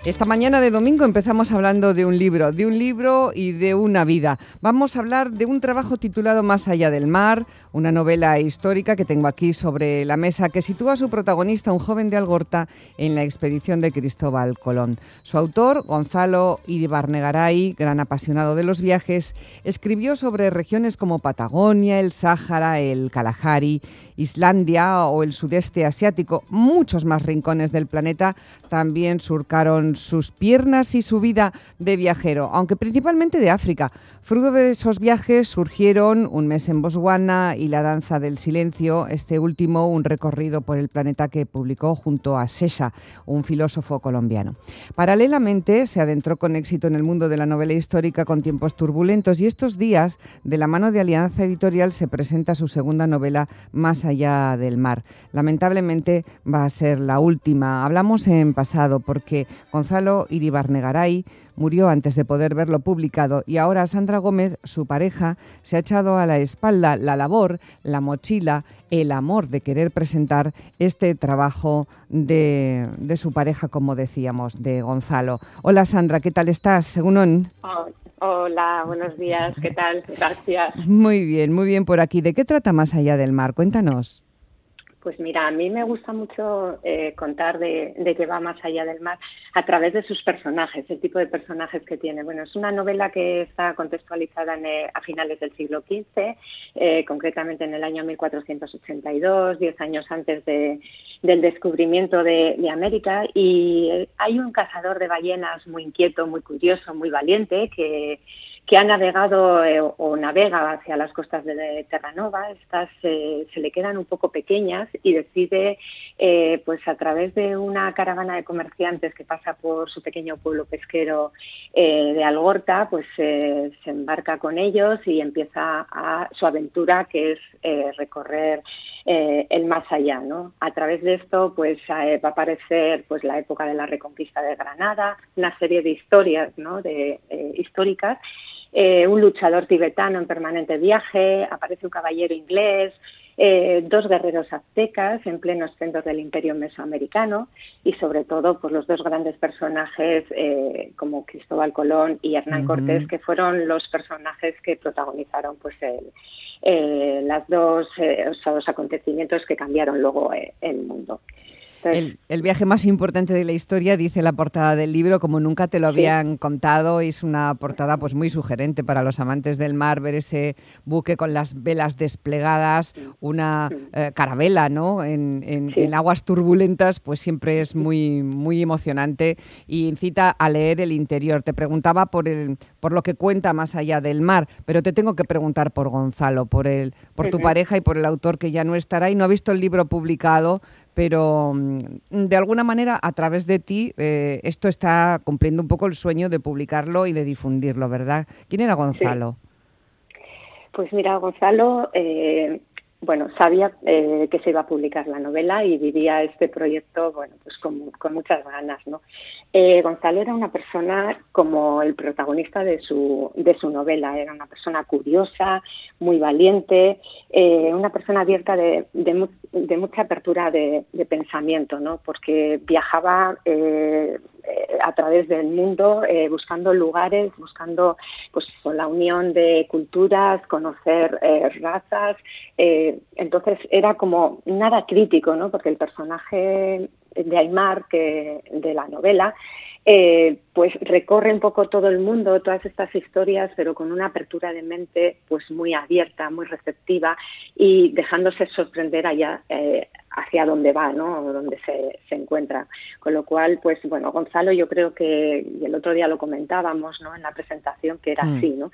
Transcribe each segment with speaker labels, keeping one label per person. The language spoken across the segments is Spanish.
Speaker 1: Esta mañana de domingo empezamos hablando de un libro y de una vida. Vamos a hablar de un trabajo titulado Más allá del mar, una novela histórica que tengo aquí sobre la mesa que sitúa a su protagonista, un joven de Algorta, en la expedición de Cristóbal Colón. Su autor, Gonzalo Iribarnegaray, gran apasionado de los viajes, escribió sobre regiones como Patagonia, el Sáhara, el Kalahari, Islandia o el sudeste asiático. Muchos más rincones del planeta también surcaron sus piernas y su vida de viajero, aunque principalmente de África. Fruto de esos viajes surgieron Un mes en Botswana y La danza del silencio, este último un recorrido por el planeta que publicó junto a Sesa, un filósofo colombiano. Paralelamente se adentró con éxito en el mundo de la novela histórica con tiempos turbulentos y estos días, de la mano de Alianza Editorial, se presenta su segunda novela, Más allá del mar. Lamentablemente va a ser la última. Hablamos en pasado porque Gonzalo Iribarnegaray murió antes de poder verlo publicado y ahora Sandra Gómez, su pareja, se ha echado a la espalda la labor, la mochila, el amor de querer presentar este trabajo de su pareja, como decíamos, de Gonzalo. Hola Sandra, ¿qué tal estás? Según
Speaker 2: Hola, buenos días, ¿qué tal? Gracias.
Speaker 1: Muy bien por aquí. ¿De qué trata Más allá del mar? Cuéntanos.
Speaker 2: Pues mira, a mí me gusta mucho contar de qué va Más allá del mar a través de sus personajes, el tipo de personajes que tiene. Bueno, es una novela que está contextualizada a finales del siglo XV, concretamente en el año 1482, 10 años antes del descubrimiento de América, y hay un cazador de ballenas muy inquieto, muy curioso, muy valiente, que ha navegado o navega hacia las costas de Terranova. Estas se le quedan un poco pequeñas y decide, pues a través de una caravana de comerciantes que pasa por su pequeño pueblo pesquero de Algorta, pues se embarca con ellos y empieza su aventura, que es recorrer el más allá, ¿no? A través de esto, pues va a aparecer pues la época de la Reconquista de Granada, una serie de historias, ¿no? Históricas. Un luchador tibetano en permanente viaje, aparece un caballero inglés, dos guerreros aztecas en pleno esplendor del imperio mesoamericano y sobre todo pues los dos grandes personajes como Cristóbal Colón y Hernán Cortés, que fueron los personajes que protagonizaron pues los dos acontecimientos que cambiaron luego el mundo.
Speaker 1: El viaje más importante de la historia, dice la portada del libro, como nunca te lo habían contado. Es una portada pues muy sugerente para los amantes del mar, ver ese buque con las velas desplegadas, una carabela, ¿no? En aguas turbulentas, pues siempre es muy, muy emocionante y incita a leer el interior. Te preguntaba por lo que cuenta Más allá del mar, pero te tengo que preguntar por Gonzalo, por tu pareja y por el autor, que ya no estará y no ha visto el libro publicado, pero de alguna manera a través de ti esto está cumpliendo un poco el sueño de publicarlo y de difundirlo, ¿verdad? ¿Quién era Gonzalo?
Speaker 2: Sí. Pues mira, Gonzalo, sabía que se iba a publicar la novela y vivía este proyecto, pues con muchas ganas, ¿no? Gonzalo era una persona como el protagonista de su novela, era una persona curiosa, muy valiente, una persona abierta de mucha apertura de pensamiento, ¿no? Porque viajaba a través del mundo buscando lugares, buscando pues la unión de culturas, conocer razas. Entonces era como nada crítico, ¿no? Porque el personaje de Aymar, de la novela, pues recorre un poco todo el mundo, todas estas historias, pero con una apertura de mente pues muy abierta, muy receptiva y dejándose sorprender allá hacia dónde va, ¿no? O dónde se encuentra. Con lo cual, pues bueno, Gonzalo, yo creo que, y el otro día lo comentábamos, ¿no? En la presentación, que era así, ¿no?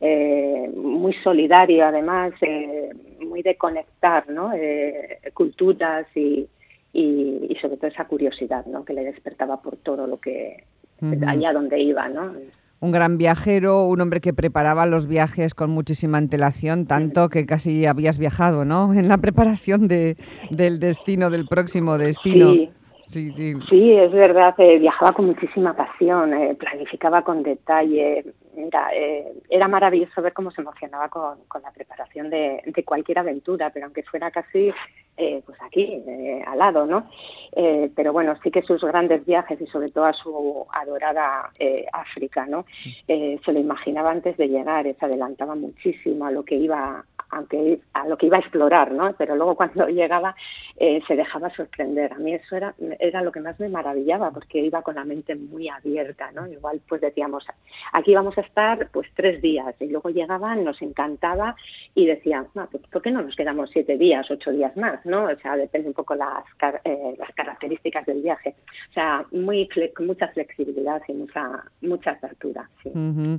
Speaker 2: Muy solidario, además, muy de conectar, ¿no? Culturas y sobre todo esa curiosidad, ¿no? Que le despertaba por todo lo que allá donde iba, ¿no?
Speaker 1: Un gran viajero, un hombre que preparaba los viajes con muchísima antelación, tanto que casi habías viajado, ¿no? En la preparación del destino, del próximo destino.
Speaker 2: Sí, es verdad, viajaba con muchísima pasión, planificaba con detalle, mira, era maravilloso ver cómo se emocionaba con la preparación de cualquier aventura, pero aunque fuera casi pues aquí, al lado, ¿no? Pero bueno, sí que sus grandes viajes y sobre todo a su adorada África, ¿no? Se lo imaginaba antes de llegar, se adelantaba muchísimo a lo que iba a explorar, ¿no? Pero luego cuando llegaba se dejaba sorprender. A mí eso era lo que más me maravillaba, porque iba con la mente muy abierta, ¿no? Igual pues decíamos, aquí vamos a estar pues 3 días, y luego llegaban, nos encantaba y decían, no, pues, ¿por qué no nos quedamos 7 días, 8 días más, ¿no? O sea, depende un poco las características del viaje. O sea, mucha flexibilidad y mucha apertura, sí.
Speaker 1: Uh-huh.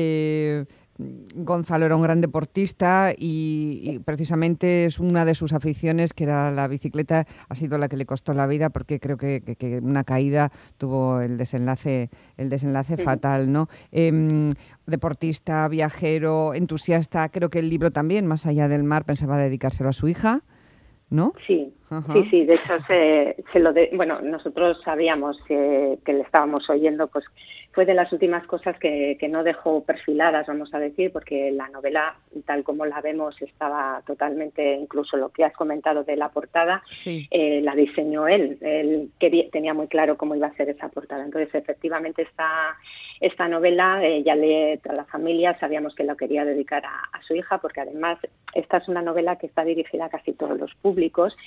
Speaker 1: Gonzalo era un gran deportista y precisamente es una de sus aficiones, que era la bicicleta, ha sido la que le costó la vida, porque creo que una caída tuvo el desenlace fatal, ¿no? Deportista, viajero, entusiasta, creo que el libro también, Más allá del mar, pensaba dedicárselo a su hija, ¿no?
Speaker 2: Sí,
Speaker 1: uh-huh.
Speaker 2: sí, de hecho bueno, nosotros sabíamos que le estábamos oyendo, pues fue de las últimas cosas que no dejó perfiladas, vamos a decir, porque la novela, tal como la vemos, estaba totalmente, incluso lo que has comentado de la portada,
Speaker 1: sí.
Speaker 2: La diseñó él tenía muy claro cómo iba a ser esa portada. Entonces, efectivamente, esta novela ya lee toda la familia, sabíamos que la quería dedicar a su hija, porque además esta es una novela que está dirigida a casi todos los públicos,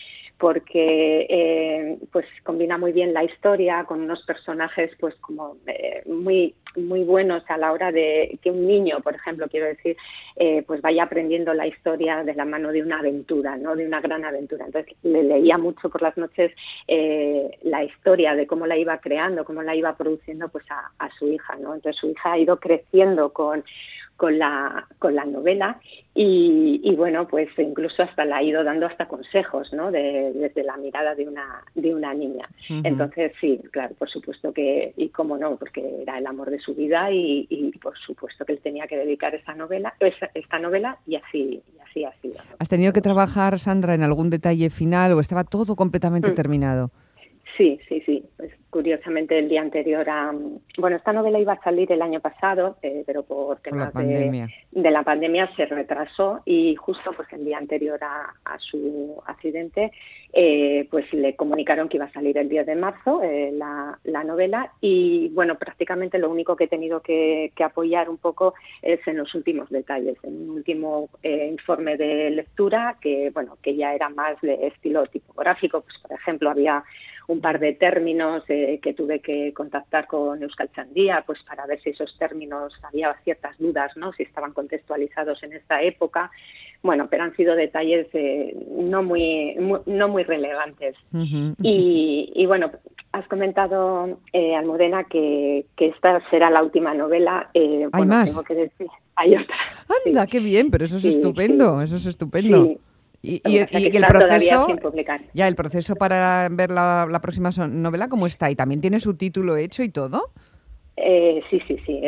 Speaker 2: porque pues combina muy bien la historia con unos personajes pues como muy muy buenos a la hora de que un niño, por ejemplo, quiero decir, pues vaya aprendiendo la historia de la mano de una aventura, ¿no? De una gran aventura. Entonces le leía mucho por las noches la historia de cómo la iba creando, cómo la iba produciendo pues a su hija, ¿no? Entonces su hija ha ido creciendo con la novela y bueno, pues incluso hasta le ha ido dando hasta consejos, ¿no? Desde la mirada de una niña. Uh-huh. Entonces sí, claro, por supuesto que, y cómo no, porque era el amor de su vida y por supuesto que él tenía que dedicar esta novela y así ha sido.
Speaker 1: ¿Has tenido que trabajar, Sandra, en algún detalle final o estaba todo completamente terminado?
Speaker 2: Sí. Pues, curiosamente, el día anterior bueno, esta novela iba a salir el año pasado, pero por temas de la pandemia se retrasó y justo pues el día anterior a su accidente pues le comunicaron que iba a salir el 10 de marzo la novela y, bueno, prácticamente lo único que he tenido que apoyar un poco es en los últimos detalles, en un último informe de lectura que, bueno, que ya era más de estilo tipográfico, pues por ejemplo había un par de términos que tuve que contactar con Euskaltzaindia pues para ver si esos términos había ciertas dudas, ¿no? Si estaban contextualizados en esta época. Bueno, pero han sido detalles no muy relevantes. Uh-huh. Y bueno, has comentado, Almudena, que esta será la última novela.
Speaker 1: ¿Hay
Speaker 2: bueno,
Speaker 1: más?
Speaker 2: Tengo que decir, hay otra.
Speaker 1: Anda, sí. Qué bien, pero eso es estupendo,
Speaker 2: sí.
Speaker 1: eso es estupendo.
Speaker 2: Sí.
Speaker 1: Y el proceso, ya el proceso para ver la próxima novela, ¿cómo está? ¿Y también tiene su título hecho y todo?
Speaker 2: Sí.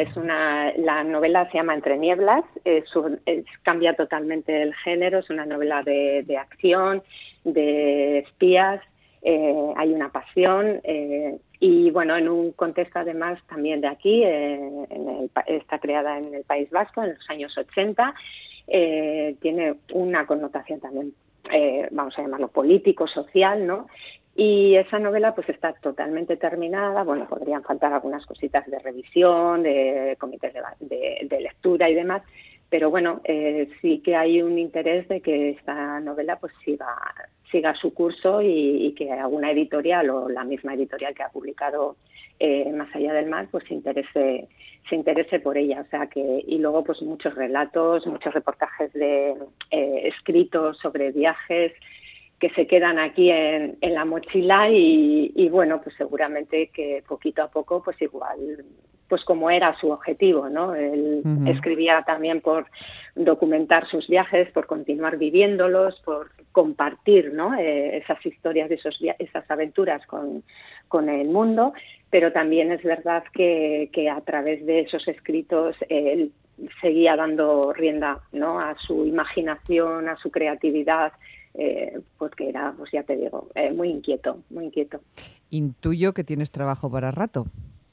Speaker 2: La novela se llama Entre nieblas, cambia totalmente el género, es una novela de acción, de espías, hay una pasión y, bueno, en un contexto además también de aquí, está creada en el País Vasco en los años 80. Tiene una connotación también, vamos a llamarlo político, social, ¿no? Y esa novela pues está totalmente terminada. Bueno, podrían faltar algunas cositas de revisión, de comités de lectura y demás, pero bueno, sí que hay un interés de que esta novela pues siga su curso y que alguna editorial o la misma editorial que ha publicado Más allá del mar pues se interese por ella. O sea que, y luego pues muchos relatos, muchos reportajes escritos sobre viajes que se quedan aquí en la mochila y bueno, pues seguramente que poquito a poco pues igual, pues como era su objetivo, ¿no? Él escribía también por documentar sus viajes, por continuar viviéndolos, por compartir, ¿no? Esas historias, esas aventuras con el mundo, pero también es verdad que a través de esos escritos él seguía dando rienda, ¿no? A su imaginación, a su creatividad, porque era, pues ya te digo, muy inquieto.
Speaker 1: Intuyo que tienes trabajo para rato.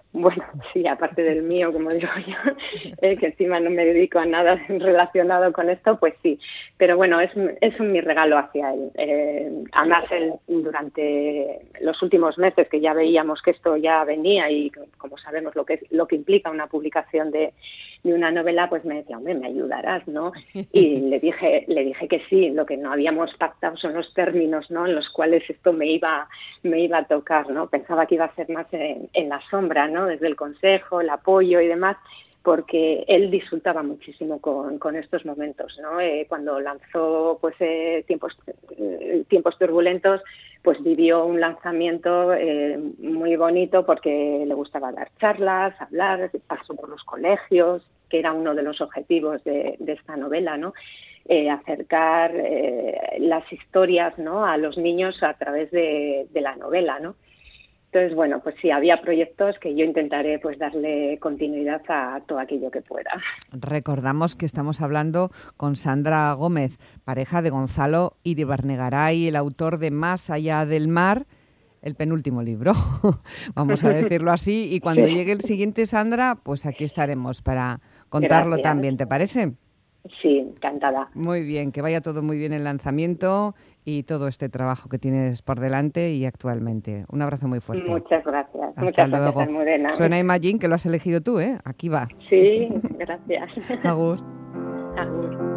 Speaker 2: Bueno, sí, aparte del mío, como digo yo, que encima no me dedico a nada relacionado con esto, pues sí. Pero bueno, es mi regalo hacia él. Además, él, durante los últimos meses, que ya veíamos que esto ya venía y como sabemos lo que implica una publicación de una novela, pues me decía, hombre, me ayudarás, ¿no? Y le dije que sí. Lo que no habíamos pactado son los términos, ¿no?, en los cuales esto me iba a tocar, ¿no? Pensaba que iba a ser más en la sombra, ¿no?, desde el consejo, el apoyo y demás, porque él disfrutaba muchísimo con estos momentos, ¿no? Cuando lanzó pues Tiempos Turbulentos, pues vivió un lanzamiento muy bonito, porque le gustaba dar charlas, hablar, pasó por los colegios, que era uno de los objetivos de esta novela, ¿no? Acercar las historias, ¿no?, a los niños a través de la novela, ¿no? Entonces, bueno, pues sí, había proyectos que yo intentaré pues darle continuidad a todo aquello que pueda.
Speaker 1: Recordamos que estamos hablando con Sandra Gómez, pareja de Gonzalo Iribarnegaray, el autor de Más allá del mar, el penúltimo libro, vamos a decirlo así. Y cuando llegue el siguiente, Sandra, pues aquí estaremos para contarlo. Gracias. También, ¿te parece?
Speaker 2: Sí, encantada.
Speaker 1: Muy bien, que vaya todo muy bien el lanzamiento y todo este trabajo que tienes por delante y actualmente. Un abrazo muy fuerte.
Speaker 2: Muchas gracias.
Speaker 1: Hasta luego.
Speaker 2: Gracias, Almudena.
Speaker 1: Suena Imagine, que lo has elegido tú, ¿eh? Aquí va.
Speaker 2: Sí, gracias.
Speaker 1: Agur.
Speaker 2: Agur.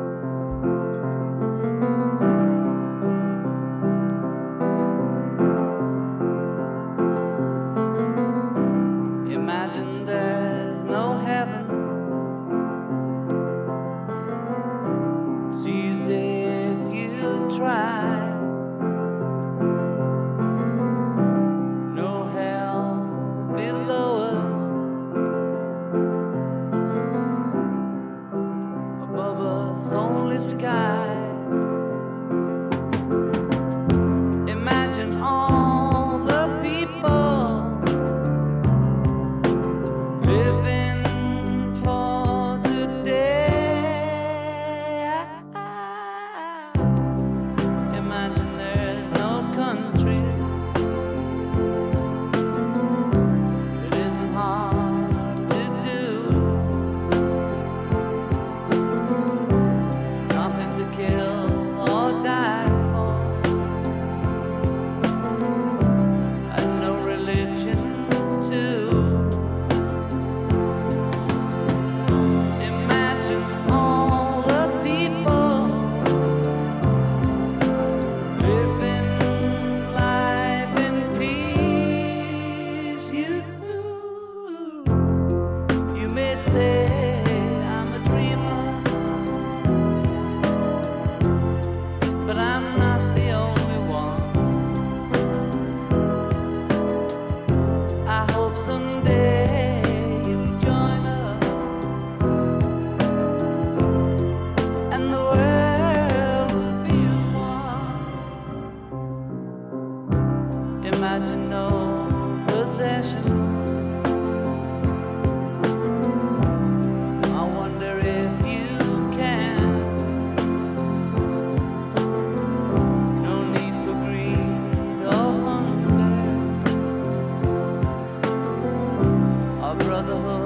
Speaker 3: Imagine there's no heaven. It's easy if you try. No hell below us. Above us only sky. Imagine all the people living for today. Imagine there's no countries. It isn't hard to do. Nothing to kill or die for, and no religion too. Imagine all the people living life in peace. You may say I'm a dreamer, but I'm not the only one. I hope someday you'll join us, and the world will be as one. Imagine no possessions. I wonder if you can. No need for greed or hunger. Our brotherhood